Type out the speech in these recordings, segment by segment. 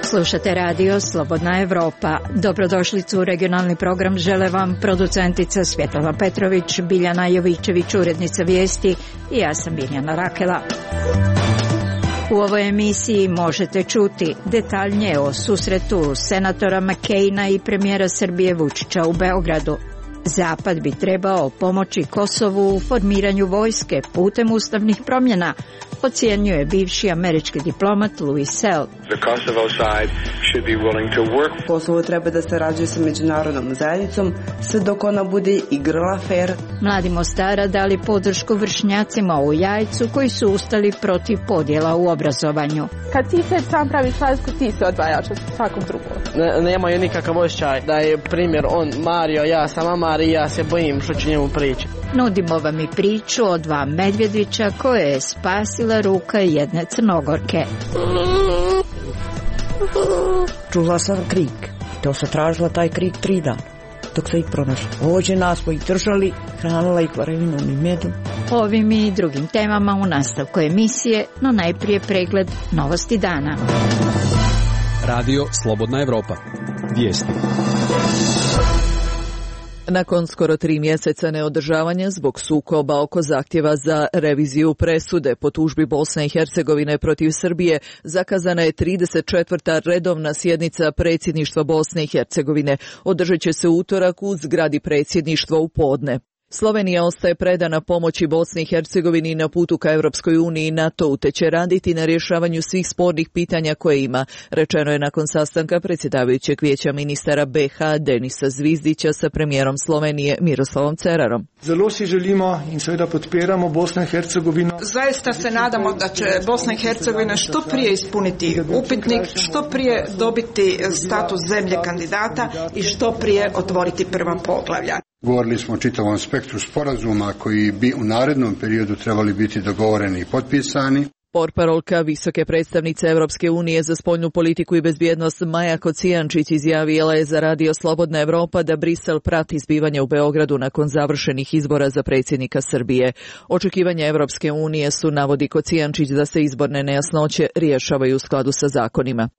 Slušate radio Slobodna Evropa. Dobrodošlicu u regionalni program žele vam producentica Svjetlana Petrović, Biljana Jovićević, urednica vijesti i ja sam Biljana Rakela. U ovoj emisiji možete čuti detaljnije o susretu senatora McCaina i premijera Srbije Vučića u Beogradu. Zapad bi trebao pomoći Kosovu u formiranju vojske putem ustavnih promjena, ocjenjuje bivši američki diplomat Louis Sell. Kosovo treba da sarađuje sa međunarodnom zajednicom sve dok ona bude igrala fair. Mladi Mostara dali podršku vršnjacima u Jajcu koji su ustali protiv podjela u obrazovanju. Kad ti se sam praviš razliku, ti se odvajaš od svakog drugog. Nemaju nikakav osjećaj da je primjer on Mario, ja sam Amar i ja se bojim što će njemu prići. Nudimo vam i priču o dva medvjedića koje je spasila ruka jedne Crnogorke. Čula sam krik. To se tražila taj krik 3 dana. Dok se ih pronašla. Ođe nas smo ih držali, hranila ih varevinom i medom. Ovim i drugim temama u nastavku emisije, no najprije pregled novosti dana. Radio Slobodna Evropa. Vijesti. Nakon skoro 3 mjeseca neodržavanja zbog sukoba oko zahtjeva za reviziju presude po tužbi Bosne i Hercegovine protiv Srbije, zakazana je 34. redovna sjednica predsjedništva Bosne i Hercegovine. Održat će se u utorak u zgradi predsjedništva u podne. Slovenija ostaje predana pomoći Bosni i Hercegovini na putu ka Europskoj uniji i NATO-u, te će raditi na rješavanju svih spornih pitanja koje ima, rečeno je nakon sastanka predsjedavajućeg vijeća ministara BiH Denisa Zvizdića sa premijerom Slovenije Miroslavom Cerarom. Zelo si želimo in seveda podpiramo Bosno i Hercegovino. Zaista se nadamo da će Bosna i Hercegovina što prije ispuniti upitnik, što prije dobiti status zemlje kandidata i što prije otvoriti prva poglavlja. Govorili smo o čitavom spektru sporazuma koji bi u narednom periodu trebali biti dogovoreni i potpisani. Portparolka visoke predstavnice Europske unije za spoljnu politiku i bezbjednost Maja Kocijančić izjavila je za radio Slobodna Evropa da Brisel prati zbivanja u Beogradu nakon završenih izbora za predsjednika Srbije. Očekivanja Europske unije su, navodi Kocijančić, da se izborne nejasnoće rješavaju u skladu sa zakonima.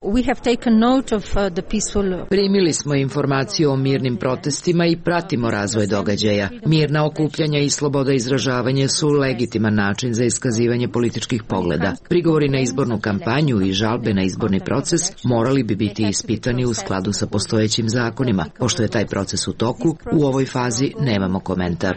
Primili smo informaciju o mirnim protestima i pratimo razvoj događaja. Mirna okupljanja i sloboda izražavanja su legitiman način za iskazivanje političkih pogleda. Prigovori na izbornu kampanju i žalbe na izborni proces morali bi biti ispitani u skladu sa postojećim zakonima. Pošto je taj proces u toku, u ovoj fazi nemamo komentar.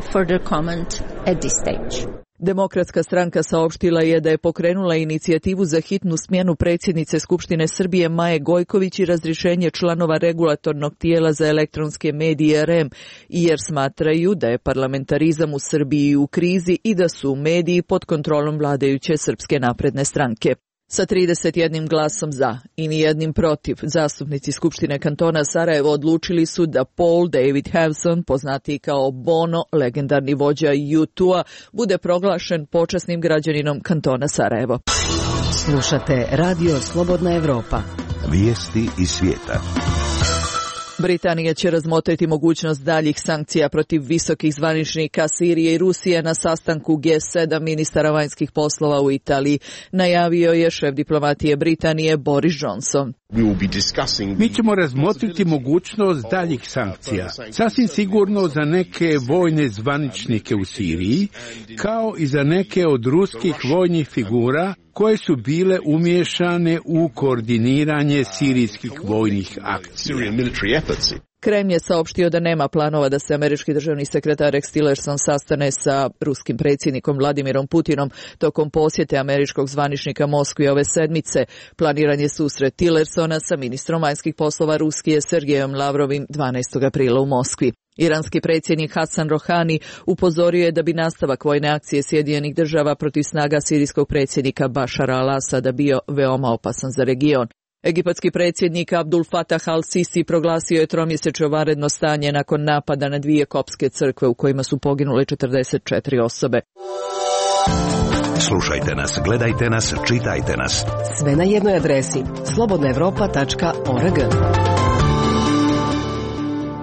Demokratska stranka saopštila je da je pokrenula inicijativu za hitnu smjenu predsjednice Skupštine Srbije Maje Gojković i razrješenje članova regulatornog tijela za elektronske medije REM, jer smatraju da je parlamentarizam u Srbiji u krizi i da su mediji pod kontrolom vladajuće Srpske napredne stranke. Sa 31 glasom za i nijednim protiv, zastupnici Skupštine kantona Sarajevo odlučili su da Paul David Hewson, poznatiji kao Bono, legendarni vođa U2-a, bude proglašen počasnim građaninom kantona Sarajevo. Slušate radio Slobodna Evropa. Vijesti iz svijeta. Britanija će razmotriti mogućnost daljih sankcija protiv visokih zvaničnika Sirije i Rusije na sastanku G7 ministara vanjskih poslova u Italiji, najavio je šef diplomatije Britanije Boris Johnson. Mi ćemo razmotriti mogućnost daljih sankcija, sasvim sigurno za neke vojne zvaničnike u Siriji, kao i za neke od ruskih vojnih figura koje su bile umiješane u koordiniranje sirijskih vojnih akcija. Kreml je saopštio da nema planova da se američki državni sekretar Rex Tillerson sastane sa ruskim predsjednikom Vladimirom Putinom tokom posjete američkog zvaničnika Moskvi ove sedmice. Planiran je susret Tillersona sa ministrom vanjskih poslova Rusije Sergejom Lavrovim 12. aprila u Moskvi. Iranski predsjednik Hasan Rohani upozorio je da bi nastavak vojne akcije Sjedinjenih država protiv snaga sirijskog predsjednika Bašara al-Asada bio veoma opasan za region. Egipatski predsjednik Abdul Fatah al-Sisi proglasio je 3-mjesečno vanredno stanje nakon napada na 2 koptske crkve u kojima su poginule 44 osobe. Slušajte nas, gledajte nas, čitajte nas. Sve na jednoj adresi slobodnaevropa.org.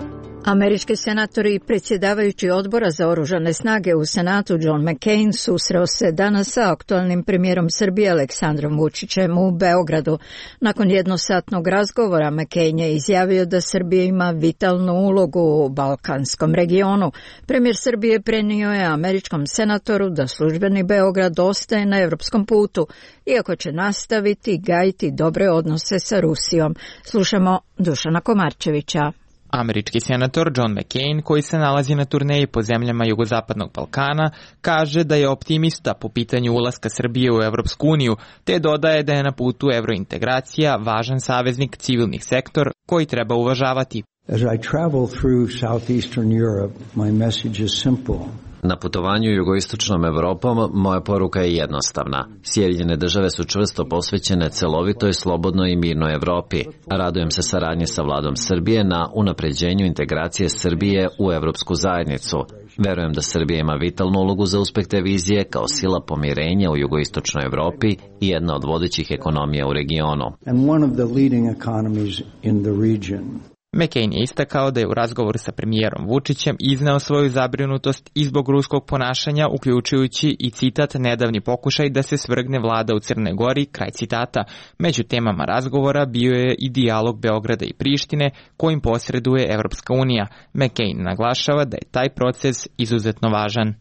Američki senator i predsjedavajući odbora za oružane snage u Senatu John McCain susreo se danas sa aktualnim premijerom Srbije Aleksandrom Vučićem u Beogradu. Nakon jednosatnog razgovora McCain je izjavio da Srbija ima vitalnu ulogu u balkanskom regionu. Premijer Srbije prenio je američkom senatoru da službeni Beograd ostaje na evropskom putu, iako će nastaviti gajiti dobre odnose sa Rusijom. Slušamo Dušana Komarčevića. Američki senator John McCain, koji se nalazi na turneji po zemljama jugozapadnog Balkana, kaže da je optimista po pitanju ulaska Srbije u Evropsku uniju, te dodaje da je na putu evrointegracija važan saveznik civilnih sektor koji treba uvažavati. As I travel through southeastern Europe, my message is simple. Na putovanju jugoistočnom Evropom moja poruka je jednostavna. Sjedinjene države su čvrsto posvećene celovitoj, slobodnoj i mirnoj Evropi. Radujem se saradnji sa vladom Srbije na unapređenju integracije Srbije u Evropsku zajednicu. Verujem da Srbija ima vitalnu ulogu za uspeh te vizije kao sila pomirenja u jugoistočnoj Evropi i jedna od vodećih ekonomija u regionu. And one of the leading economies in the region. McCain je istakao da je u razgovoru sa premijerom Vučićem izneo svoju zabrinutost i zbog ruskog ponašanja, uključujući i citat nedavni pokušaj da se svrgne vlada u Crnoj Gori, kraj citata. Među temama razgovora bio je i dijalog Beograda i Prištine kojim posreduje Evropska unija. McCain naglašava da je taj proces izuzetno važan.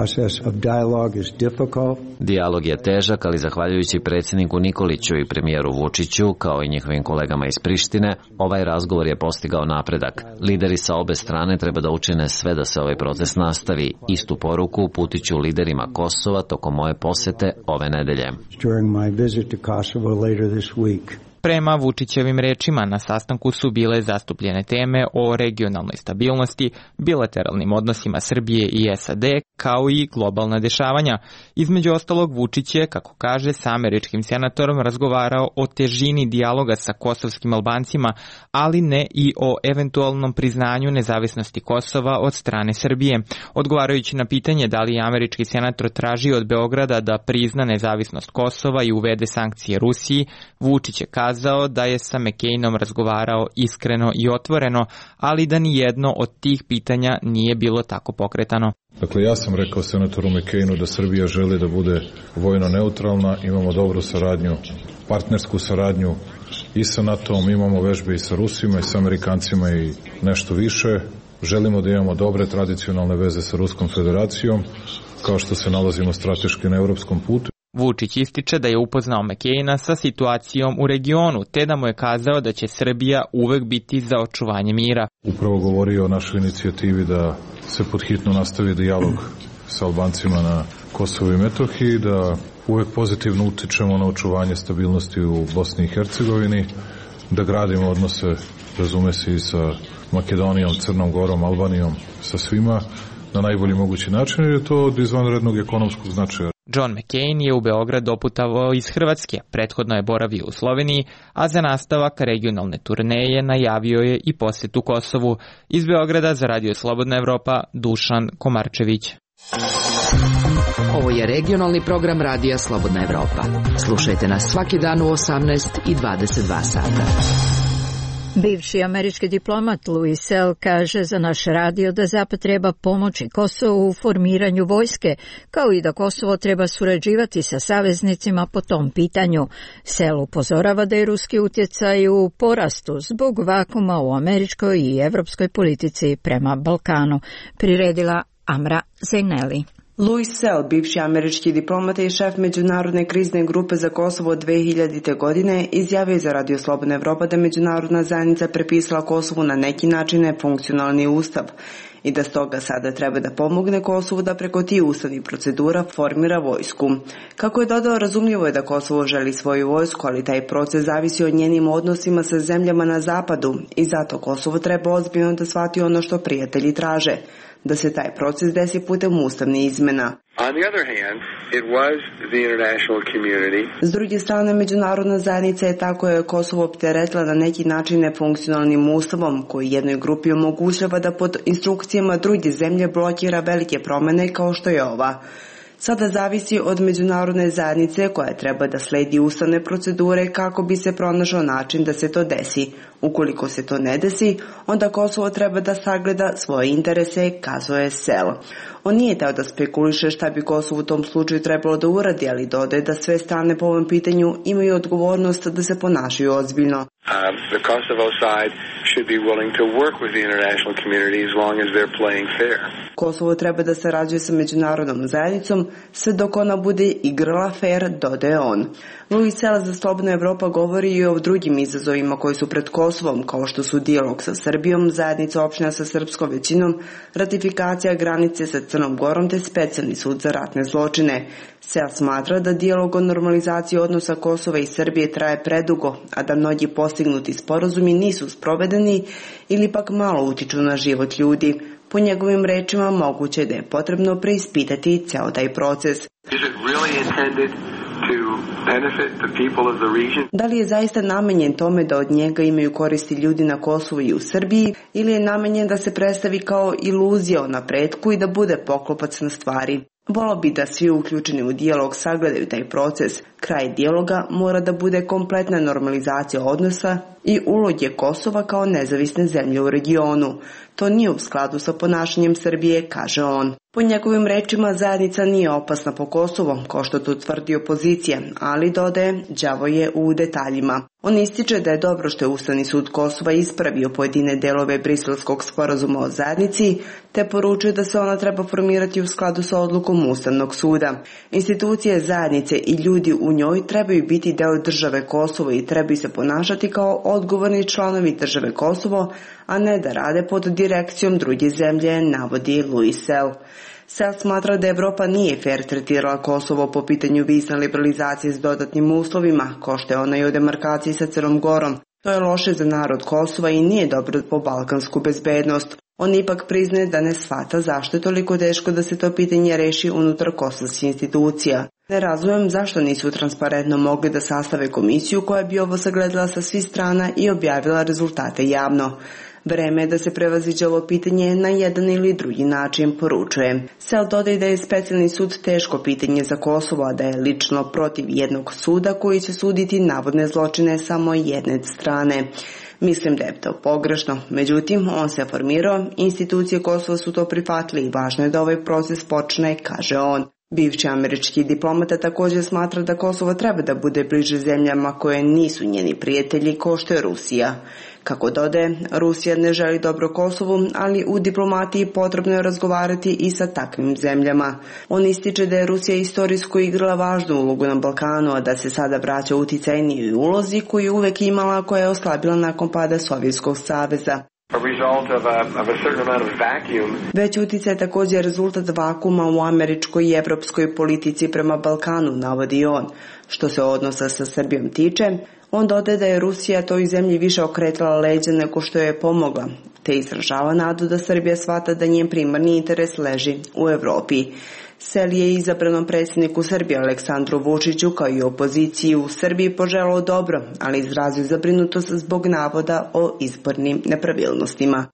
Dijalog je težak, ali zahvaljujući predsjedniku Nikoliću i premijeru Vučiću, kao i njihovim kolegama iz Prištine, ovaj razgovor je postigao napredak. Lideri sa obe strane treba da učine sve da se ovaj proces nastavi. Istu poruku uputit ću liderima Kosova tokom moje posete ove nedelje. Prema Vučićevim rečima, na sastanku su bile zastupljene teme o regionalnoj stabilnosti, bilateralnim odnosima Srbije i SAD, kao i globalna dešavanja. Između ostalog, Vučić je, kako kaže, sa američkim senatorom razgovarao o težini dijaloga sa kosovskim Albancima, ali ne i o eventualnom priznanju nezavisnosti Kosova od strane Srbije. Odgovarajući na pitanje da li je američki senator tražio od Beograda da prizna nezavisnost Kosova i uvede sankcije Rusiji, Vučić je kazao da je sa McCainom razgovarao iskreno i otvoreno, ali da ni jedno od tih pitanja nije bilo tako pokretano. Dakle, ja sam rekao senatoru McCainu da Srbija želi da bude vojno neutralna, imamo dobru saradnju, partnersku saradnju i sa NATO-om, imamo vežbe i sa Rusima i sa Amerikancima i nešto više. Želimo da imamo dobre tradicionalne veze sa Ruskom federacijom, kao što se nalazimo strateški na evropskom putu. Vučić ističe da je upoznao McCaina sa situacijom u regionu, te da mu je kazao da će Srbija uvek biti za očuvanje mira. Upravo govorio o našoj inicijativi da se podhitno nastavi dijalog sa Albancima na Kosovu i Metohiji, da uvek pozitivno utičemo na očuvanje stabilnosti u Bosni i Hercegovini, da gradimo odnose, razume se, i sa Makedonijom, Crnom Gorom, Albanijom, sa svima na najbolji mogući način, jer je to od izvanrednog ekonomskog značaja. John McCain je u Beograd doputovao iz Hrvatske, prethodno je boravio u Sloveniji, a za nastavak regionalne turneje najavio je i posjetu Kosovu. Iz Beograda za Radio Slobodna Evropa, Dušan Komarčević. Ovo je regionalni program Radija Slobodna Evropa. Slušajte nas svaki dan u 18 i 22 sata. Bivši američki diplomat Louis Sell kaže za naš radio da Zapad treba pomoći Kosovu u formiranju vojske, kao i da Kosovo treba surađivati sa saveznicima po tom pitanju. Sell upozorava da je ruski utjecaj u porastu zbog vakuma u američkoj i evropskoj politici prema Balkanu. Priredila Amra Zejneli. Louis Sell, bivši američki diplomata i šef Međunarodne krizne grupe za Kosovo 2000. godine, izjavio za Radio Slobodna Evropa da međunarodna zajednica prepisala Kosovu na neki način nefunkcionalni ustav i da stoga sada treba da pomogne Kosovu da preko tih ustavnih procedura formira vojsku. Kako je dodao, razumljivo je da Kosovo želi svoju vojsku, ali taj proces zavisi od njenim odnosima sa zemljama na zapadu i zato Kosovo treba ozbiljno da shvati ono što prijatelji traže, da se taj proces desi putem ustavnih izmena. S druge strane, međunarodna zajednica je tako je Kosovo opteretila na neki način nefunkcionalnim ustavom, koji jednoj grupi omogućava da pod instrukcijama druge zemlje blokira velike promene kao što je ova. Sada zavisi od međunarodne zajednice koja treba da sledi ustavne procedure kako bi se pronašao način da se to desi, Ukoliko se to ne desi, onda Kosovo treba da sagleda svoje interese, kazuje Sel. On nije teo da spekuliše šta bi Kosovo u tom slučaju trebalo da uradi, ali dodaje da sve strane po ovom pitanju imaju odgovornost da se ponašaju ozbiljno. The Kosovo side should be willing to work with the international community as long as they're playing fair. Kosovo treba da sarađuje sa međunarodnom zajednicom sve dok ona bude igrala fair, dodaje on. Louis Sel za Slobodna Evropa govori i o drugim izazovima koji su pred Kosovom, kao što su dijalog sa Srbijom, zajednica opština sa srpskom većinom, ratifikacija granice sa Crnom Gorom te specijalni sud za ratne zločine. Sel smatra da dijalog o normalizaciji odnosa Kosova i Srbije traje predugo, a da mnogi postignuti sporazumi nisu sprovedeni ili pak malo utiču na život ljudi. Po njegovim rečima moguće je da je potrebno preispitati ceo taj proces. Da li je zaista namenjen tome da od njega imaju koristi ljudi na Kosovu i u Srbiji ili je namenjen da se predstavi kao iluzija o napretku i da bude poklopac na stvari? Volao bi da svi uključeni u dijalog sagledaju taj proces. Kraj dijaloga mora da bude kompletna normalizacija odnosa i uloge Kosova kao nezavisne zemlje u regionu. To nije u skladu sa ponašanjem Srbije, kaže on. Po njegovim rečima zajednica nije opasna po Kosovo, kao što to tvrdi opozicija, ali dodaje, đavo je u detaljima. On ističe da je dobro što je Ustavni sud Kosova ispravio pojedine delove Briselskog sporazuma o zajednici, te poručuje da se ona treba formirati u skladu sa odlukom Ustavnog suda. Institucije zajednice i ljudi u njoj trebaju biti deo države Kosovo i trebaju se ponašati kao odgovorni članovi države Kosovo, a ne da rade pod direkcijom druge zemlje, navodi Louis Sel. Sel smatra da Evropa nije fair tretirala Kosovo po pitanju vizne liberalizacije s dodatnim uslovima, kao što je ona i o demarkaciji sa Crnom Gorom. To je loše za narod Kosova i nije dobro po balkansku bezbednost. On ipak priznaje da ne shvata zašto je toliko teško da se to pitanje reši unutar kosovskih institucija. Ne razumem zašto nisu transparentno mogli da sastave komisiju koja bi ovo sagledala sa svih strana i objavila rezultate javno. Vreme je da se prevaziđe ovo pitanje na jedan ili drugi način, poručuje. Sel dodaje da je specijalni sud teško pitanje za Kosovo, a da je lično protiv jednog suda koji će suditi navodne zločine samo jedne strane. Mislim da je to pogrešno. Međutim, on se formirao, institucije Kosova su to prihvatili i važno je da ovaj proces počne, kaže on. Bivši američki diplomata također smatra da Kosovo treba da bude bliže zemljama koje nisu njeni prijatelji, kao što je Rusija. Kako dodaje, Rusija ne želi dobro Kosovu, ali u diplomatiji potrebno je razgovarati i sa takvim zemljama. On ističe da je Rusija istorijsko igrala važnu ulogu na Balkanu, a da se sada vraća uticajnijoj ulozi koju je uvek imala, koja je oslabila nakon pada Sovjetskog saveza. Veći uticaj je također rezultat vakuma u američkoj i evropskoj politici prema Balkanu, navodi on. Što se odnosa sa Srbijom tiče, on dodaje da je Rusija toj zemlji više okretala leđa nego što je pomogla, te izražava nadu da Srbija shvata da njen primarni interes leži u Evropi. Sel je izabranom predsjedniku Srbije Aleksandru Vučiću kao i opoziciji u Srbiji poželao dobro, ali izrazio zabrinutost zbog navoda o izbornim nepravilnostima.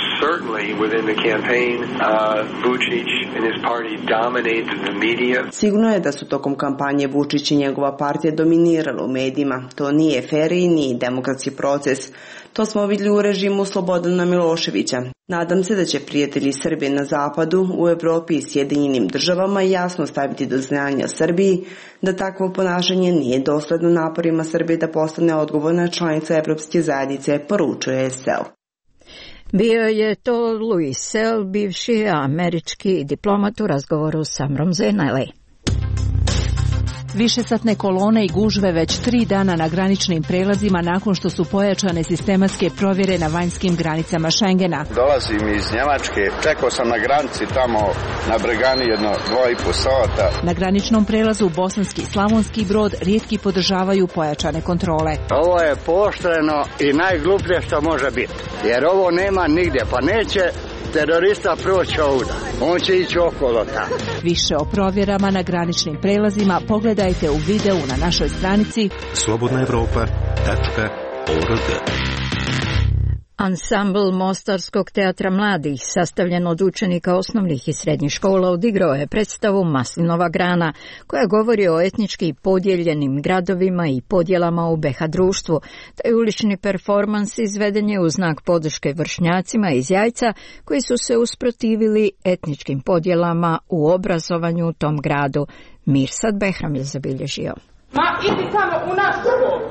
Sigurno je da su tokom kampanje Vučić i njegova partija dominirali u medijima. To nije fer i nije demokratski proces. To smo vidjeli u režimu Slobodana Miloševića. Nadam se da će prijatelji Srbije na zapadu, u Evropi i Sjedinjenim državama jasno staviti do znanja Srbiji da takvo ponašanje nije dosledno naporima Srbije da postane odgovorna članica Evropske zajednice, poručuje Sel. Bio je to Louis Sel, bivši američki diplomat u razgovoru sa Amrom Zenele. Višesatne kolone i gužve već 3 dana na graničnim prelazima nakon što su pojačane sistematske provjere na vanjskim granicama Schengena. Dolazim iz Njemačke, čekao sam na granici tamo na Bregani jedno 2,5 sata. Na graničnom prelazu Bosanski i Slavonski Brod rijetki podržavaju pojačane kontrole. Ovo je pooštreno i najgluplje što može biti, jer ovo nema nigdje, pa neće terorista proći ovdje. On će ići okolo tamo. Više o provjerama na graničnim prelazima pogledajte u videu na našoj stranici slobodnaevropa.org. Ansambl Mostarskog teatra mladih, sastavljen od učenika osnovnih i srednjih škola, odigrao je predstavu Maslinova grana, koja govori o etnički podijeljenim gradovima i podjelama u BiH društvu. Taj ulični performans izveden je u znak podrške vršnjacima iz Jajca, koji su se usprotivili etničkim podjelama u obrazovanju u tom gradu. Mirsad Behram je zabilježio. Ma idi tamo u naš školu.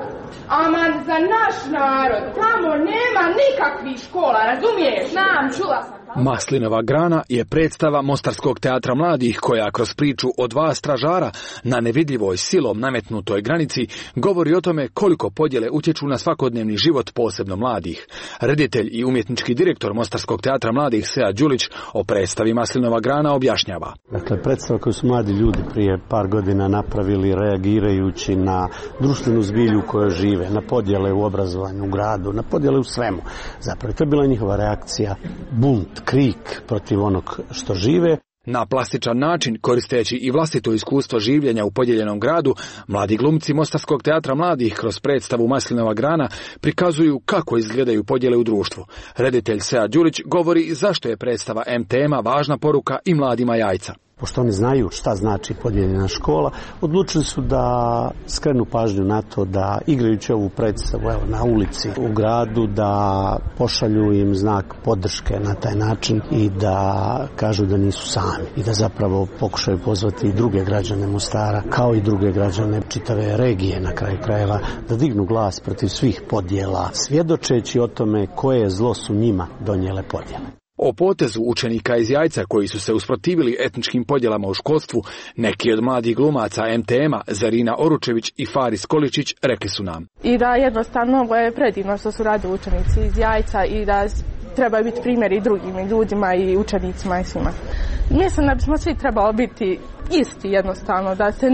Aman za naš narod. Tamo nema nikakvih škola, razumiješ? Znam, čula sam. Maslinova grana je predstava Mostarskog teatra mladih koja kroz priču o dva stražara na nevidljivoj silom nametnutoj granici govori o tome koliko podjele utječu na svakodnevni život posebno mladih. Reditelj i umjetnički direktor Mostarskog teatra mladih Sead Đulić o predstavi Maslinova grana objašnjava. Dakle, predstava koju su mladi ljudi prije par godina napravili reagirajući na društvenu zbilju u kojoj žive, na podjele u obrazovanju, u gradu, na podjele u svemu. Zapravo, to je bila njihova reakcija, bunt, krik protiv onog što žive. Na plastičan način, koristeći i vlastito iskustvo življenja u podijeljenom gradu, mladi glumci Mostarskog teatra mladih kroz predstavu Maslinova grana prikazuju kako izgledaju podjele u društvu. Reditelj Sead Đulić govori zašto je predstava tema važna poruka i mladima Jajca. Pošto oni znaju šta znači podijeljena škola, odlučili su da skrenu pažnju na to da igrajući ovu predstavu na ulici u gradu, da pošalju im znak podrške na taj način i da kažu da nisu sami i da zapravo pokušaju pozvati i druge građane Mostara kao i druge građane čitave regije na kraju krajeva da dignu glas protiv svih podjela, svjedočeći o tome koje zlo su njima donijele podjele. O potezu učenika iz Jajca koji su se usprotivili etničkim podjelama u školstvu, neki od mladih glumaca MTM-a, Zarina Oručević i Faris Količić, rekli su nam. I da jednostavno je predivno što su radili učenici iz Jajca i da treba biti primjer i drugim ljudima i učenicima i svima. Mislim da bismo svi trebali biti isti jednostavno,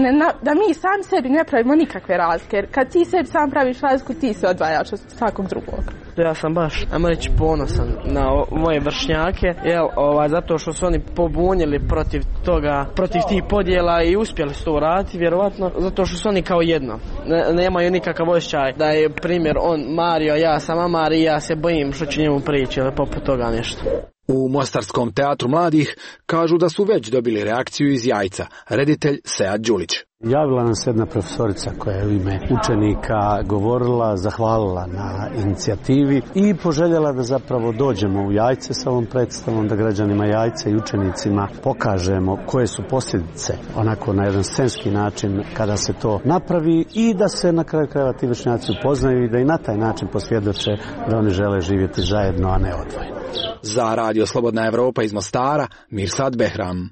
da mi sami sebi ne pravimo nikakve razlike, jer kad ti sebi sam praviš razliku, ti se odvajaš od svakog drugog. Ja sam baš, ajmo reći, ponosan na moje vršnjake, zato što su oni pobunili protiv toga, protiv tih podjela i uspjeli su to uraditi, vjerovatno, zato što su oni kao jedno. Nemaju nikakav osjećaj da je primjer on Mario, ja sam Amar i ja se bojim što će njemu prići ili poput toga nešto. U Mostarskom teatru mladih kažu da su već dobili reakciju iz Jajca, reditelj Sead Đulić. Javila nam se jedna profesorica koja je u ime učenika govorila, zahvalila na inicijativi i poželjela da zapravo dođemo u Jajce sa ovom predstavom, da građanima Jajca i učenicima pokažemo koje su posljedice onako na jedan scenski način kada se to napravi i da se na kraju krajeva ti vršnjaci upoznaju i da i na taj način posvjedoče da oni žele živjeti zajedno, a ne odvojeno. Za Radio Slobodna Evropa iz Mostara, Mirsad Behram.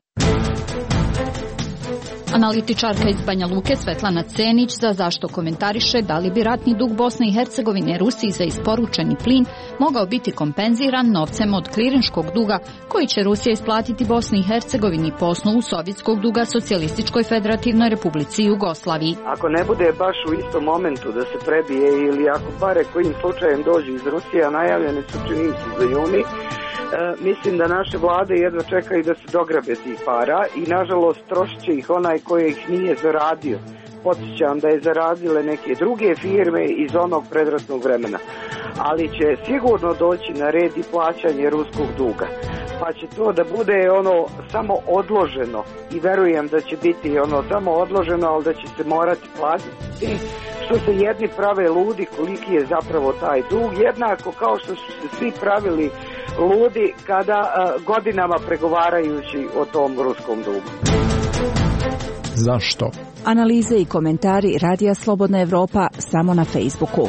Analitičarka iz Banja Luke Svetlana Cenić za zašto komentariše da li bi ratni dug Bosne i Hercegovine Rusiji za isporučeni plin mogao biti kompenziran novcem od klirinškog duga koji će Rusija isplatiti Bosni i Hercegovini po osnovu sovjetskog duga Socijalističkoj Federativnoj Republici Jugoslaviji. Ako ne bude baš u istom momentu da se prebije ili ako bare kojim slučajem dođe iz Rusije, a najavljene su činjenice za juni, mislim da naše vlade jedva čekaju da se dograbe tih para i nažalost trošit će ih onaj koji ih nije zaradio. Podsjećam da je zaradile neke druge firme iz onog predratnog vremena. Ali će sigurno doći na red i plaćanje ruskog duga. Pa će to da bude samo odloženo i verujem da će biti samo odloženo, ali da će se morati platiti. Što se jedni prave ludi koliki je zapravo taj dug, jednako kao što su se svi pravili ludi kada godinama pregovarajući o tom ruskom dugu. Zašto? Analize i komentari Radija Slobodna Evropa samo na Facebooku.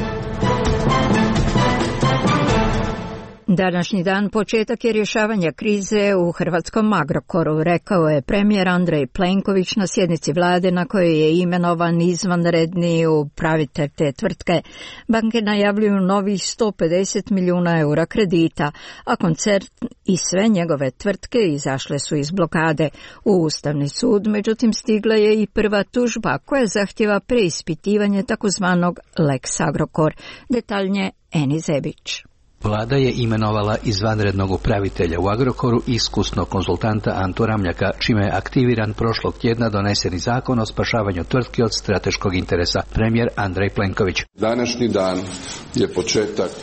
Današnji dan početak je rješavanja krize u hrvatskom Agrokoru, rekao je premijer Andrej Plenković na sjednici vlade na kojoj je imenovan izvanredni upravitelj te tvrtke. Banke najavljuju novih 150 milijuna eura kredita, a koncern i sve njegove tvrtke izašle su iz blokade. U Ustavni sud, međutim, stigla je i prva tužba koja zahtjeva preispitivanje takozvanog Lex Agrokor. Detaljnije Eni Zebić. Vlada je imenovala izvanrednog upravitelja u Agrokoru, iskusnog konzultanta Antu Ramljaka, čime je aktiviran prošlog tjedna doneseni zakon o spašavanju tvrtki od strateškog interesa, premijer Andrej Plenković. Današnji dan je početak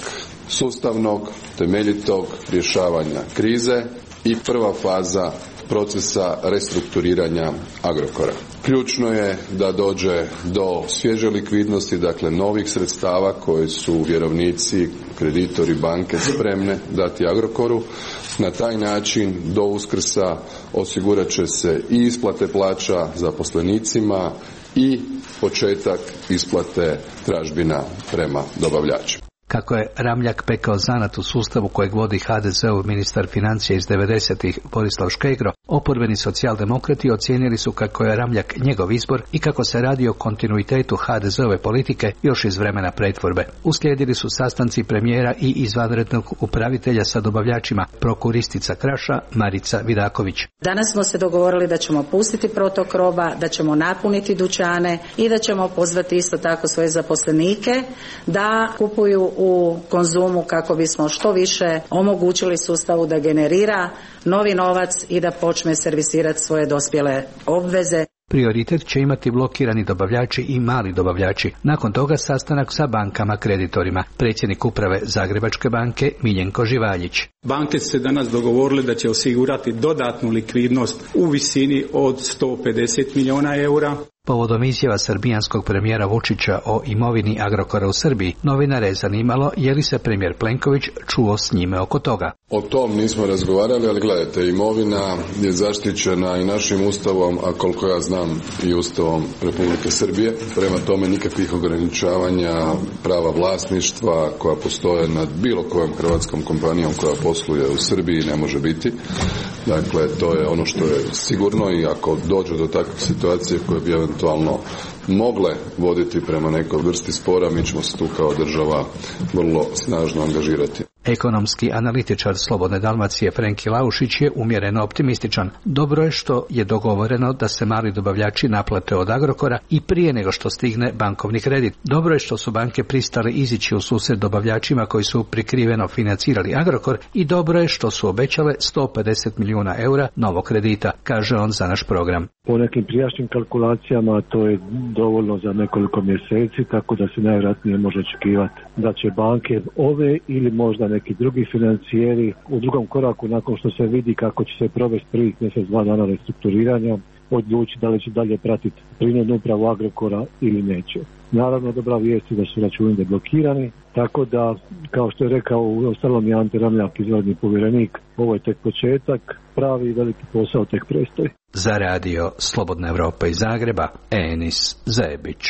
sustavnog, temeljitog rješavanja krize i prva faza procesa restrukturiranja Agrokora. Ključno je da dođe do svježe likvidnosti, dakle novih sredstava koje su vjerovnici, kreditori, banke spremne dati Agrokoru. Na taj način do Uskrsa osigurat će se i isplate plaća zaposlenicima i početak isplate tražbina prema dobavljačima. Kako je Ramljak pekao zanat u sustavu kojeg vodi HDZ-ov ministar financija iz 90-ih Borislav Škegro, oporbeni socijaldemokrati ocijenili su kako je Ramljak njegov izbor i kako se radi o kontinuitetu HDZ-ove politike još iz vremena pretvorbe. Uslijedili su sastanci premijera i izvanrednog upravitelja sa dobavljačima prokuristica Kraša, Marica Vidaković. Danas smo se dogovorili da ćemo pustiti protok roba, da ćemo napuniti dućane i da ćemo pozvati isto tako svoje zaposlenike da kupuju u Konzumu kako bismo što više omogućili sustavu da generira novi novac i da počne servisirati svoje dospjele obveze. Prioritet će imati blokirani dobavljači i mali dobavljači. Nakon toga sastanak sa bankama kreditorima. Predsjednik uprave Zagrebačke banke Miljenko Živaljić. Banke su se danas dogovorile da će osigurati dodatnu likvidnost u visini od 150 milijuna eura. Povodom izjava srbijanskog premijera Vučića o imovini Agrokora u Srbiji, novinare je zanimalo je li se premijer Plenković čuo s njime oko toga. O tom nismo razgovarali, ali gledajte, imovina je zaštićena i našim ustavom, a koliko ja znam i ustavom Republike Srbije. Prema tome nikakvih ograničavanja prava vlasništva koja postoje nad bilo kojom hrvatskom kompanijom koja posluje u Srbiji ne može biti. Dakle, to je ono što je sigurno i ako dođe do takve situacije koje bi eventualno mogle voditi prema nekoj vrsti spora, mi ćemo se tu kao država vrlo snažno angažirati. Ekonomski analitičar Slobodne Dalmacije Frenki Laušić je umjereno optimističan. Dobro je što je dogovoreno da se mali dobavljači naplate od Agrokora i prije nego što stigne bankovni kredit. Dobro je što su banke pristale izići u susret dobavljačima koji su prikriveno financirali Agrokor i dobro je što su obećale 150 milijuna eura novog kredita, kaže on za naš program. Po nekim prijašnjim kalkulacijama to je dovoljno za nekoliko mjeseci, tako da se najvjerojatnije može očekivati da će banke ove ili možda neki drugi financijeri u drugom koraku nakon što se vidi kako će se provesti prvih mjesec, 2 dana restrukturiranja, odluči da li će dalje pratiti prinudnu upravu Agrokora ili neće. Naravno, dobra vijest je da su računi deblokirani, tako da, kao što je rekao u ostalom i Ante Ramljak, izvanredni povjerenik, ovo je tek početak, pravi i veliki posao tek predstoji. Za radio Slobodna Evropa iz Zagreba, Enis Zebić.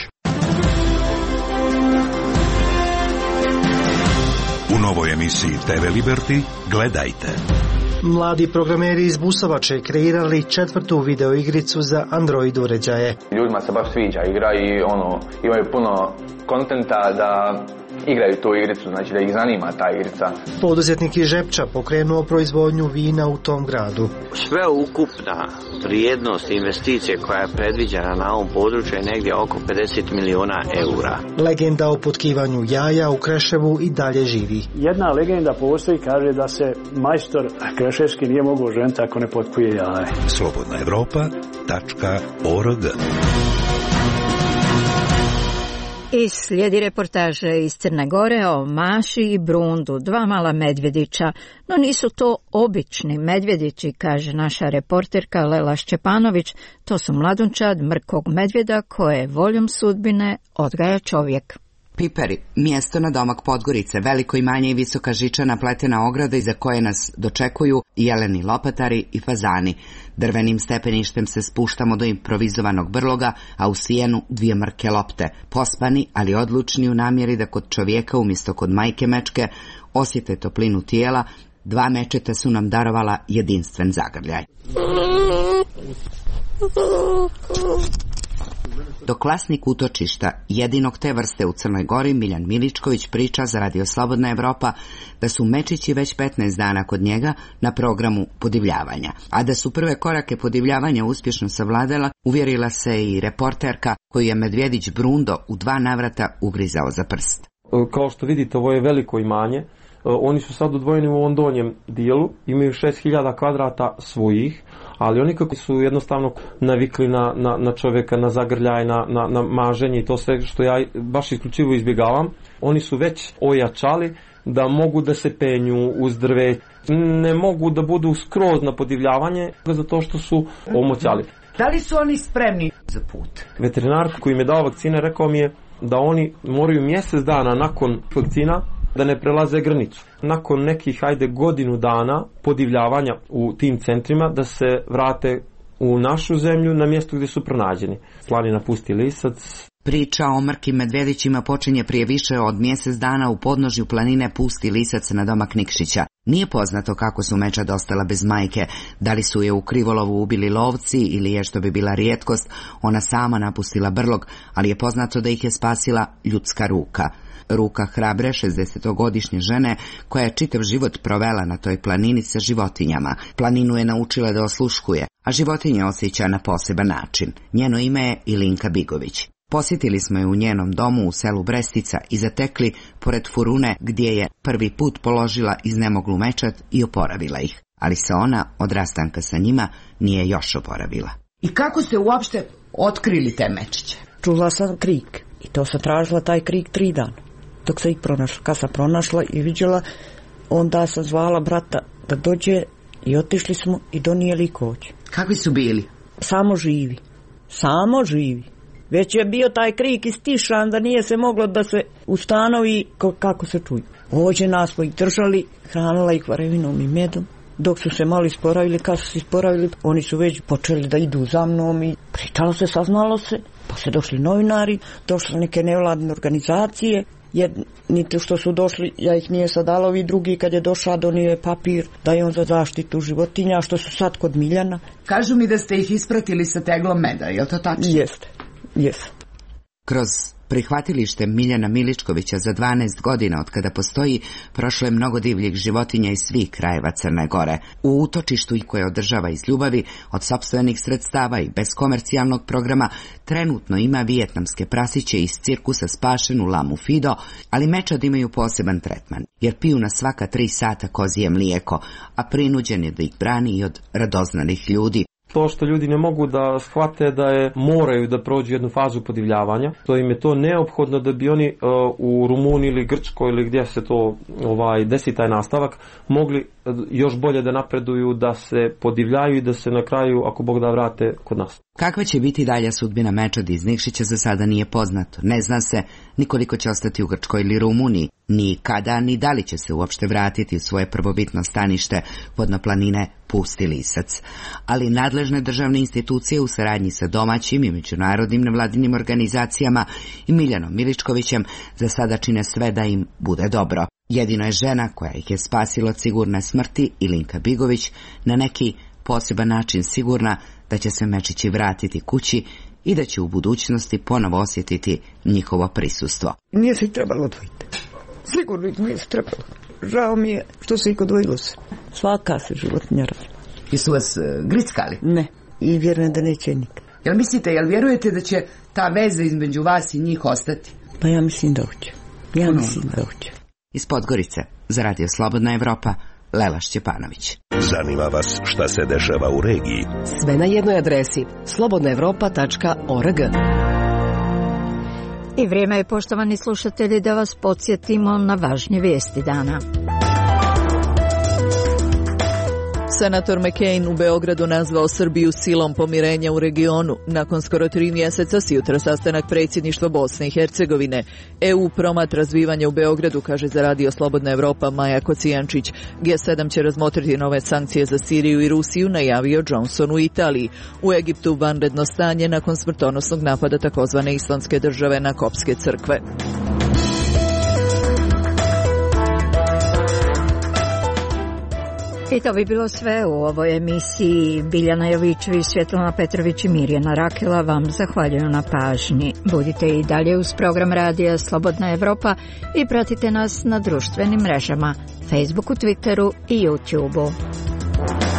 U novoj emisiji TV Liberty gledajte. Mladi programeri iz Busovače kreirali 4. videoigricu za Android uređaje. Ljudima se baš sviđa igra i imaju puno kontenta da igraju tu igricu, znači da ih zanima ta igrica. Poduzetnik iz Žepča pokrenuo proizvodnju vina u tom gradu. Sve ukupna vrijednost investicije koja je predviđena na ovom području je negdje oko 50 milijuna eura. Legenda o potkivanju jaja u Kreševu i dalje živi. Jedna legenda postoji, kaže da se majstor kreševski nije mogao ženiti ako ne potkuje jaje. slobodnaevropa.org. I slijedi reportaže iz Crne Gore o Maši i Brundu, 2 mala medvjedića, no nisu to obični medvjedići, kaže naša reporterka Lela Šćepanović, to su mladunčad mrkog medvjeda koje voljom sudbine odgaja čovjek. Piperi, mjesto na domak Podgorice, veliko imanje i visoka žičana pletena ograda iza koje nas dočekuju jeleni lopatari i fazani. Drvenim stepeništem se spuštamo do improvizovanog brloga, a u sijenu 2 mrke lopte, pospani, ali odlučni u namjeri da kod čovjeka umjesto kod majke mečke osjete toplinu tijela. 2 mečeta su nam darovala jedinstven zagrljaj. Dok vlasnik utočišta, jedinog te vrste u Crnoj Gori, Miljan Miličković, priča za Radio Slobodna Evropa da su mečići već 15 dana kod njega na programu podivljavanja. A da su prve korake podivljavanja uspješno savladala, uvjerila se i reporterka koju je medvjedić Brundo u 2 navrata ugrizao za prst. Kao što vidite, ovo je veliko imanje. Oni su sad odvojeni u ovom donjem dijelu, imaju 6000 kvadrata svojih, ali oni kako su jednostavno navikli na čovjeka, na zagrljaj, na maženje i to sve što ja baš isključivo izbjegavam, oni su već ojačali da mogu da se penju uz drve, ne mogu da budu skroz na podivljavanje zato što su omoćali. Da li su oni spremni za put? Veterinar koji mi je dao vakcine rekao mi je da oni moraju mjesec dana nakon vakcina da ne prelaze granicu. Nakon nekih, godinu dana podivljavanja u tim centrima da se vrate u našu zemlju na mjesto gdje su pronađeni. Planina Pusti lisac. Priča o mrkim medvjedićima počinje prije više od mjesec dana u podnožju planine Pusti lisac na domak Nikšića. Nije poznato kako su mečad ostala bez majke, da li su je u krivolovu ubili lovci ili je, što bi bila rijetkost, ona sama napustila brlog, ali je poznato da ih je spasila ljudska ruka. Ruka hrabre 60-godišnje žene koja je čitav život provela na toj planini sa životinjama. Planinu je naučila da osluškuje, a životinje osjeća na poseban način. Njeno ime je Ilinka Bigović. Posjetili smo je u njenom domu u selu Brestica i zatekli pored furune gdje je prvi put položila iznemoglu mečad i oporavila ih. Ali se ona od rastanka sa njima nije još oporavila. I kako ste uopšte otkrili te mečiće? Čula sam krik i to sam tražila taj krik 3 dana. Dok sam ih pronašla. Kad sam pronašla i vidjela, onda sam zvala brata da dođe i otišli smo i donijeli koć. Kakvi su bili? Samo živi. Samo živi. Već je bio taj krik istišan da nije se moglo da se ustanovi kako se čuju. Ovdje nas smo ih držali, hranila ih varevinom i medom. Dok su se malo isporavili, kad su se isporavili, oni su već počeli da idu za mnom i pričalo se, saznalo se. Pa se došli novinari, došle neke nevladine organizacije. Jedni što su došli, ja ih nije sad dala, ovi drugi kad je došla donio je papir da je on za zaštitu životinja, što su sad kod Miljana. Kažu mi da ste ih ispratili sa teglom meda, je li to tačno? Jeste, jeste. Kroz prihvatilište Miljana Miličkovića za 12 godina od kada postoji prošlo je mnogo divljih životinja iz svih krajeva Crne Gore. U utočištu koje održava iz ljubavi, od sopstvenih sredstava i bez komercijalnog programa, trenutno ima vijetnamske prasiće iz cirkusa spašenu lamu Fido, ali mečad imaju poseban tretman, jer piju na svaka 3 sata kozije mlijeko, a prinuđen je da ih brani i od radoznalih ljudi. To što ljudi ne mogu da shvate da moraju da prođu jednu fazu podivljavanja, to im je to neophodno da bi oni u Rumuniji ili Grčkoj ili gdje se to desi taj nastavak, mogli još bolje da napreduju, da se podivljaju i da se na kraju, ako Bog da, vrate kod nas. Kakva će biti dalja sudbina mečadi iz Nikšića za sada nije poznato. Ne zna se ni koliko će ostati u Grčkoj ili Rumuniji, ni kada, ni da li će se uopšte vratiti u svoje prvobitno stanište podno planine Pusti lisac. Ali nadležne državne institucije u saradnji sa domaćim i međunarodnim nevladinim organizacijama i Miljanom Miličkovićem za sada čine sve da im bude dobro. Jedino je žena koja ih je spasila od sigurne smrti, Ilinka Bigović, na neki poseban način sigurna da će se mečići vratiti kući i da će u budućnosti ponovo osjetiti njihovo prisustvo. Nije se trebalo odvojiti. Sigurno ih nije se trebalo. Žao mi je što se ih odvojilo se. Svaka se životinja razila. I su vas grickali? Ne. I vjerujem da neće nikad. Jel vjerujete da će ta veza između vas i njih ostati? Pa ja mislim da hoće. Mislim da hoće. Iz Podgorice, za Radio Slobodna Evropa, Lela Šćepanović. Zanima vas šta se dešava u regiji? Sve na jednoj adresi, slobodnaevropa.org. I vrijeme je, poštovani slušatelji, da vas podsjetimo na važnje vijesti dana. Senator McCain u Beogradu nazvao Srbiju silom pomirenja u regionu. Nakon skoro 3 mjeseca sutra sastanak predsjedništva Bosne i Hercegovine. EU promatra zbivanje u Beogradu, kaže za Radio Slobodna Evropa Maja Kocijančić. G7 će razmotriti nove sankcije za Siriju i Rusiju, najavio Johnson u Italiji. U Egiptu vanredno stanje nakon smrtonosnog napada takozvane Islamske države na koptske crkve. I to bi bilo sve u ovoj emisiji. Biljana Jovićević, Svjetlana Petrović i Mirjana Rakela vam zahvaljuju na pažnji. Budite i dalje uz program Radija Slobodna Evropa i pratite nas na društvenim mrežama, Facebooku, Twitteru i YouTubeu.